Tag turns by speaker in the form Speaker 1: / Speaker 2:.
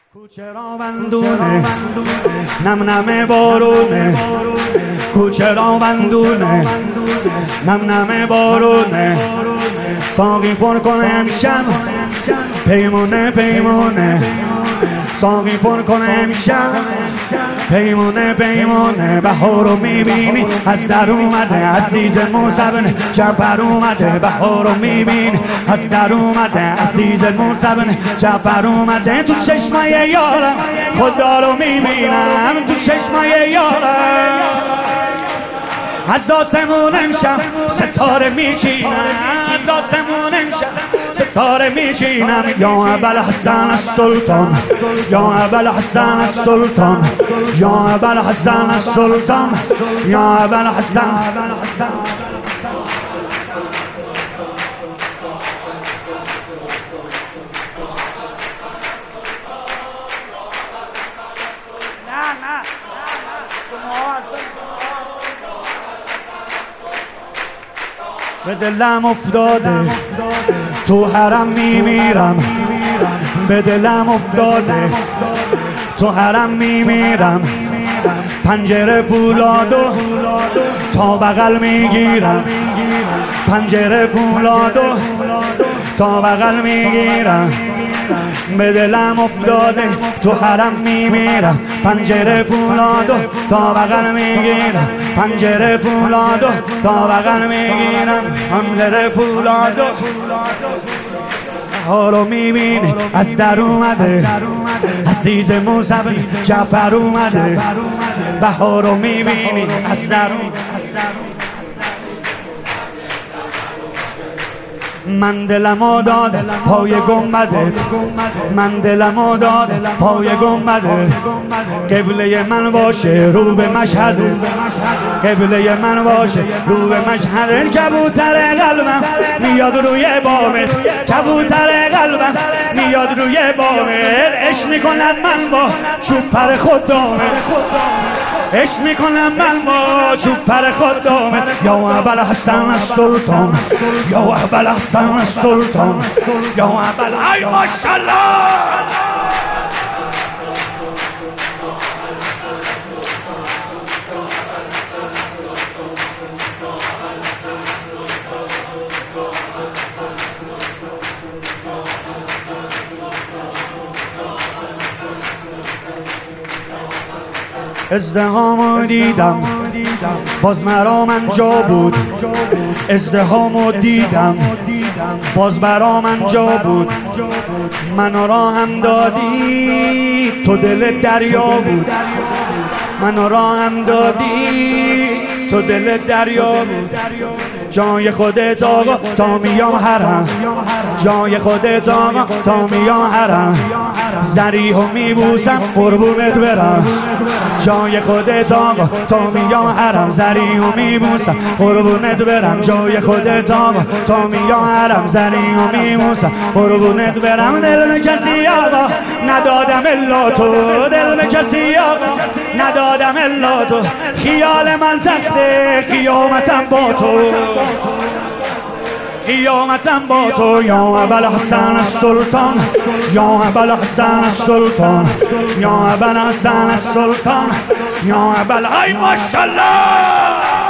Speaker 1: کوچه را بندونه نم نم بارونه، کوچه را بندونه نم نم بارونه، ساقی پر کن امشب پیمونه پیمونه، ساقی پر کن امشب پیمونه پیمونه. بهار رو میبینی از در اومده، از دیز موسبن جعفر اومده. بهار رو میبینی از در اومده، از دیز موسبن جعفر اومده. تو چشمای یارم خدا رو میبینم، تو چشمای یارم از آسمون امشب ستاره میچینم، از آسمون امشب ستاره میچینم. یا ابوالحسن السلطان، یا ابوالحسن السلطان، یا ابوالحسن السلطان، یا ابوالحسن. به دلم افتاده تو حرم میمیرم، به دلم افتاده تو حرم میمیرم. پنجره فولادو تا بغل میگیرم، پنجره فولادو تا بغل میگیرم. به دلم افتاده تو حرم میمیرم، پنجره فولادو تا بغل میگیرم، پنجره فولادو تا بغل میگیرم، پنجره فولادو. بهار رو میبینی از در اومده، عزیز موسبن جعفر اومده. بهار رو میبینی از در من دلمو داد پای گنبدت، من دلمو داد پای گنبدت. قبله من باشه رو به مشهدت، قبله من باشه رو به مشهدت. کبوتر قلبم میاد روی بامت، کبوتر قلبم میاد روی بامت. عشق میکنم من با چوب پر خدامت، عشق میکنم من با چوب پر خدامت. یا ابوالحسن السلطان، یا ابوالحسن السلطان، یا ابوالحسن. ای ماشاءالله ازدهامو دیدم باز مرا انجا بود، ازدهامو دیدم باز برا انجا بود. منو را هم دادی تو دل دریا بود، منو را هم دادی تو دل دریا بود. جای خودت آقا تا میام حرم، جای خودت آقا تا میام حرم. زریحو میبوسم قربونت برم، جای خودت آقا تا میام حرم. زریحو میبوسم قربونت برم، جای خودت آقا تا میام حرم. زریحو میبوسم قربونت برم. دل به کسی آقا ندادم الا تو، دل به کسی آقا ندادم الا تو. خیال من تخته قیامتم با تو، قیامتم با تو. یا ابوالحسن السلطان، یا ابوالحسن السلطان، یا ابوالحسن السلطان، یا ابوالحسن. ای ماشاءالله